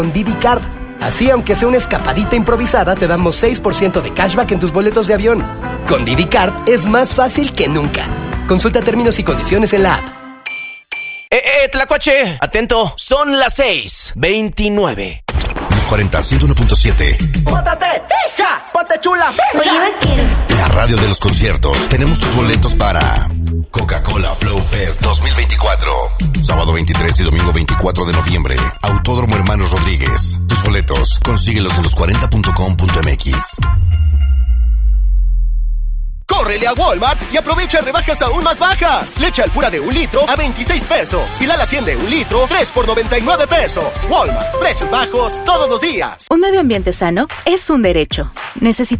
con Didi Card. Así, aunque sea una escapadita improvisada, te damos 6% de cashback en tus boletos de avión. Con Didi Card es más fácil que nunca. Consulta términos y condiciones en la app. Tlacuache, atento, son las 6:29. Los 40, 101.7. ¡Póntate, hija! ¡Ponte chula! Oye, vaquero. La radio de los conciertos. Tenemos tus boletos para Coca-Cola Flow Fest 2024. Sábado 23 y domingo 24 de noviembre. Autódromo Hermanos Rodríguez. Tus boletos, consíguelos en los40.com.mx. ¡Córrele a Walmart y aprovecha rebajas aún más bajas! Leche Alpura de 1 litro a 26 pesos. Y Lala 100 de 1 litro, 3 por 99 pesos. Walmart, precios bajos todos los días. Un medio ambiente sano es un derecho.